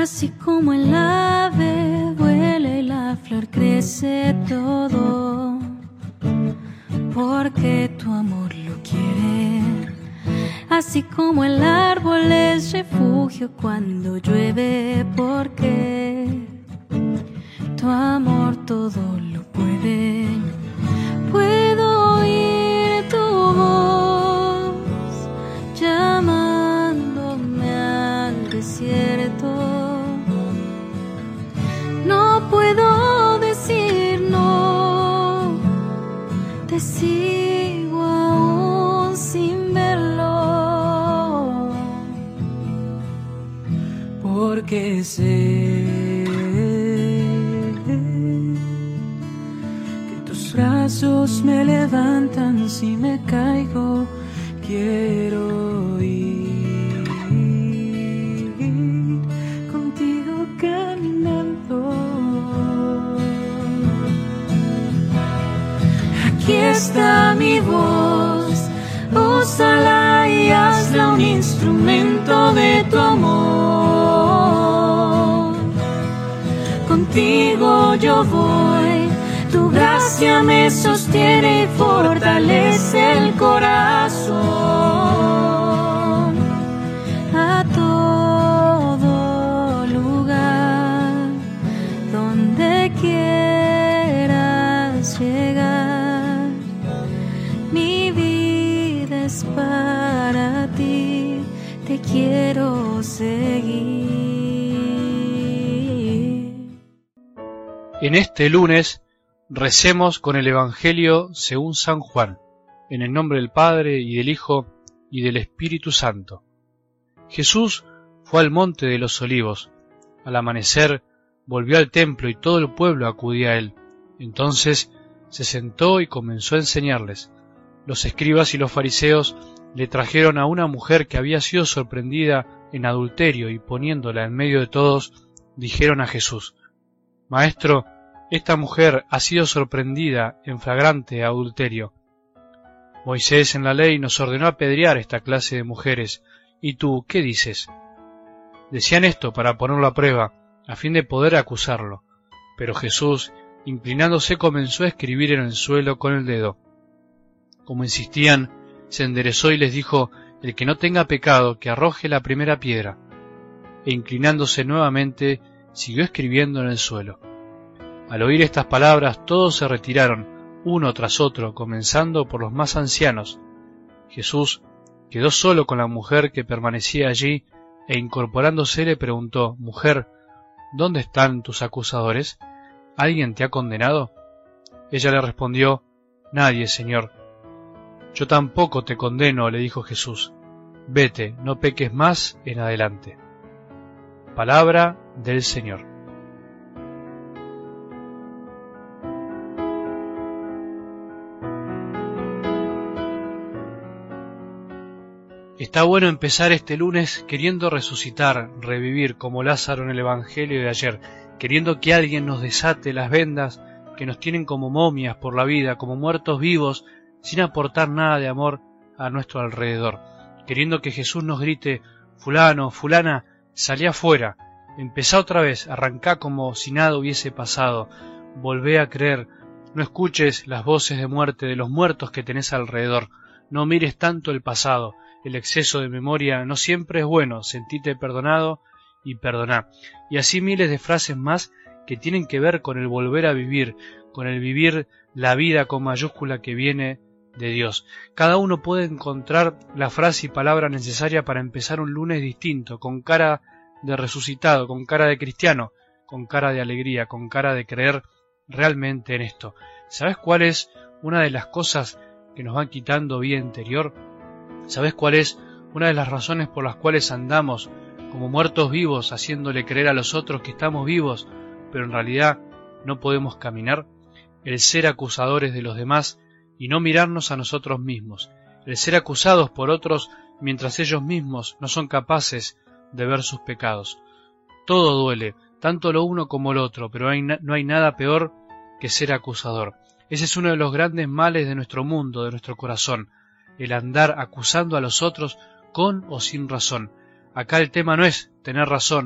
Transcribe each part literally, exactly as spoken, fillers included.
Así como el ave vuela y la flor crece todo, porque tu amor lo quiere. Así como el árbol es refugio cuando llueve, porque tu amor todo lo puede. Puedo oír tu voz llamándome al desierto. No puedo decir no, te sigo aún sin verlo, porque sé que tus brazos me levantan si me caigo. Quiero ir contigo caminando. Aquí está mi voz, úsala y hazla un instrumento de tu amor. Contigo yo voy, tu gracia me sostiene y fortalece el corazón. A todo lugar donde quieras llegar, mi vida es para ti, te quiero seguir. En este lunes recemos con el Evangelio según San Juan, en el nombre del Padre, y del Hijo, y del Espíritu Santo. Jesús fue al monte de los Olivos. Al amanecer volvió al templo y todo el pueblo acudía a él. Entonces se sentó y comenzó a enseñarles. Los escribas y los fariseos le trajeron a una mujer que había sido sorprendida en adulterio y poniéndola en medio de todos, dijeron a Jesús: Maestro, esta mujer ha sido sorprendida en flagrante adulterio. Moisés en la ley nos ordenó apedrear esta clase de mujeres. ¿Y tú qué dices? Decían esto para ponerlo a prueba, a fin de poder acusarlo. Pero Jesús, inclinándose, comenzó a escribir en el suelo con el dedo. Como insistían, se enderezó y les dijo: El que no tenga pecado, que arroje la primera piedra. E inclinándose nuevamente, siguió escribiendo en el suelo. Al oír estas palabras, todos se retiraron, uno tras otro, comenzando por los más ancianos. Jesús quedó solo con la mujer que permanecía allí, e incorporándose le preguntó: Mujer, ¿dónde están tus acusadores? ¿Alguien te ha condenado? Ella le respondió: Nadie, Señor. Yo tampoco te condeno, le dijo Jesús. Vete, no peques más en adelante. Palabra del Señor. Está bueno empezar este lunes queriendo resucitar, revivir como Lázaro en el Evangelio de ayer, queriendo que alguien nos desate las vendas que nos tienen como momias por la vida, como muertos vivos, sin aportar nada de amor a nuestro alrededor, queriendo que Jesús nos grite: fulano, fulana, salí afuera, empezá otra vez, arrancá como si nada hubiese pasado, volvé a creer, no escuches las voces de muerte de los muertos que tenés alrededor, no mires tanto el pasado. El exceso de memoria no siempre es bueno, sentite perdonado y perdoná. Y así miles de frases más que tienen que ver con el volver a vivir, con el vivir la vida con mayúscula que viene de Dios. Cada uno puede encontrar la frase y palabra necesaria para empezar un lunes distinto, con cara de resucitado, con cara de cristiano, con cara de alegría, con cara de creer realmente en esto. ¿Sabes cuál es una de las cosas que nos van quitando vida interior? ¿Sabes cuál es una de las razones por las cuales andamos como muertos vivos, haciéndole creer a los otros que estamos vivos, pero en realidad no podemos caminar? El ser acusadores de los demás y no mirarnos a nosotros mismos. El ser acusados por otros mientras ellos mismos no son capaces de ver sus pecados. Todo duele, tanto lo uno como lo otro, pero hay na- no hay nada peor que ser acusador. Ese es uno de los grandes males de nuestro mundo, de nuestro corazón. El andar acusando a los otros con o sin razón. Acá el tema no es tener razón,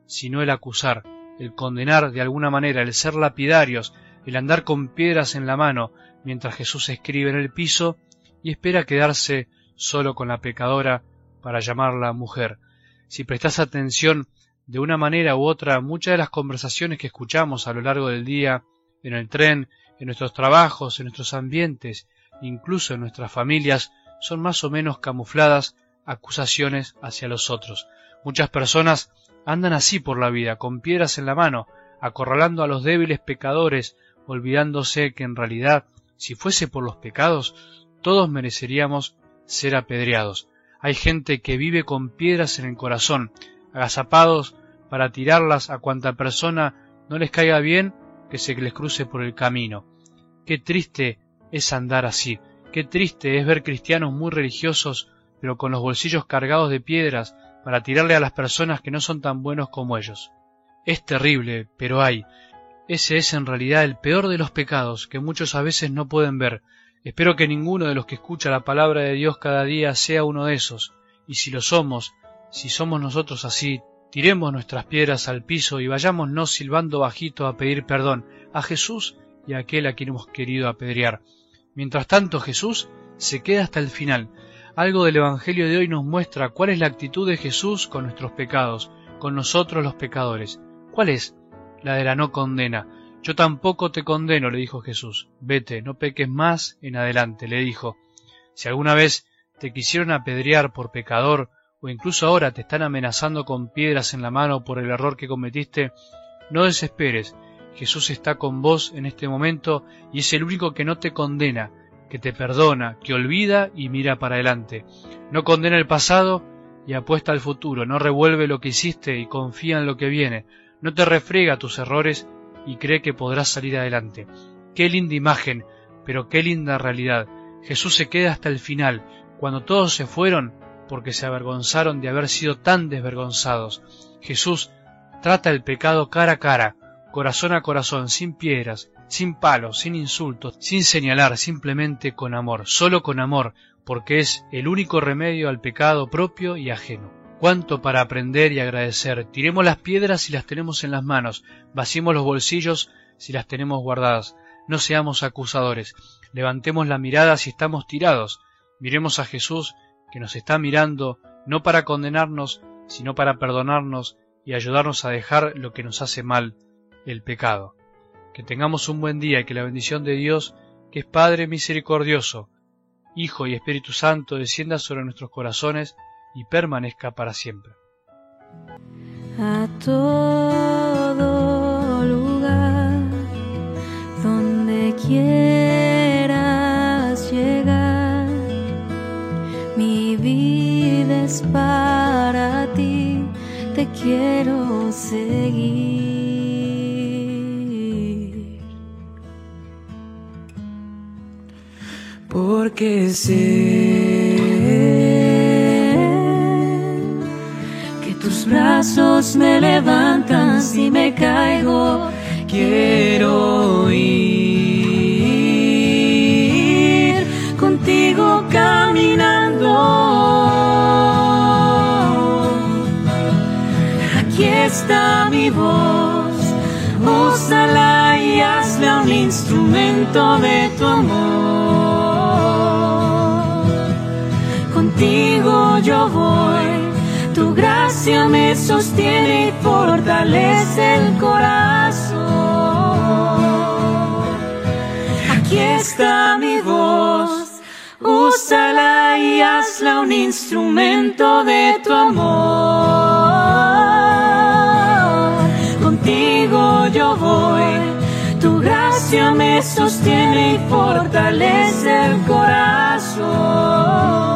sino el acusar, el condenar de alguna manera, el ser lapidarios, el andar con piedras en la mano, mientras Jesús escribe en el piso y espera quedarse solo con la pecadora para llamarla mujer. Si prestás atención, de una manera u otra, muchas de las conversaciones que escuchamos a lo largo del día, en el tren, en nuestros trabajos, en nuestros ambientes, incluso en nuestras familias, son más o menos camufladas acusaciones hacia los otros. Muchas personas andan así por la vida, con piedras en la mano, acorralando a los débiles pecadores, olvidándose que en realidad, si fuese por los pecados, todos mereceríamos ser apedreados. Hay gente que vive con piedras en el corazón, agazapados para tirarlas a cuanta persona no les caiga bien que se les cruce por el camino. Qué triste es andar así, qué triste es ver cristianos muy religiosos, pero con los bolsillos cargados de piedras para tirarle a las personas que no son tan buenos como ellos. Es terrible, pero hay. Ese es en realidad el peor de los pecados que muchos a veces no pueden ver. Espero que ninguno de los que escucha la palabra de Dios cada día sea uno de esos, y si lo somos, si somos nosotros así, tiremos nuestras piedras al piso y vayámonos silbando bajito a pedir perdón a Jesús y a aquel a quien hemos querido apedrear. Mientras tanto, Jesús se queda hasta el final. Algo del Evangelio de hoy nos muestra cuál es la actitud de Jesús con nuestros pecados, con nosotros los pecadores. ¿Cuál es? La de la no condena. Yo tampoco te condeno, le dijo Jesús. Vete, no peques más en adelante, le dijo. Si alguna vez te quisieron apedrear por pecador, o incluso ahora te están amenazando con piedras en la mano por el error que cometiste, no desesperes. Jesús está con vos en este momento y es el único que no te condena, que te perdona, que olvida y mira para adelante. No condena el pasado y apuesta al futuro, no revuelve lo que hiciste y confía en lo que viene, no te refriega tus errores y cree que podrás salir adelante. Qué linda imagen, pero qué linda realidad. Jesús se queda hasta el final, cuando todos se fueron porque se avergonzaron de haber sido tan desvergonzados. Jesús trata el pecado cara a cara, corazón a corazón, sin piedras, sin palos, sin insultos, sin señalar, simplemente con amor, solo con amor, porque es el único remedio al pecado propio y ajeno. Cuánto para aprender y agradecer. Tiremos las piedras si las tenemos en las manos, vaciemos los bolsillos si las tenemos guardadas. No seamos acusadores, levantemos la mirada si estamos tirados. Miremos a Jesús, que nos está mirando, no para condenarnos, sino para perdonarnos y ayudarnos a dejar lo que nos hace mal, el pecado. Que tengamos un buen día y que la bendición de Dios, que es Padre misericordioso, Hijo y Espíritu Santo, descienda sobre nuestros corazones y permanezca para siempre. A todo lugar donde quieras llegar, mi vida es para ti, te quiero seguir. Porque sé que tus brazos me levantan si me caigo. Quiero ir contigo caminando. Aquí está mi voz, úsala y hazla un instrumento de tu amor. Contigo yo voy, tu gracia me sostiene y fortalece el corazón. Aquí está mi voz, úsala y hazla un instrumento de tu amor. Contigo yo voy, tu gracia me sostiene y fortalece el corazón.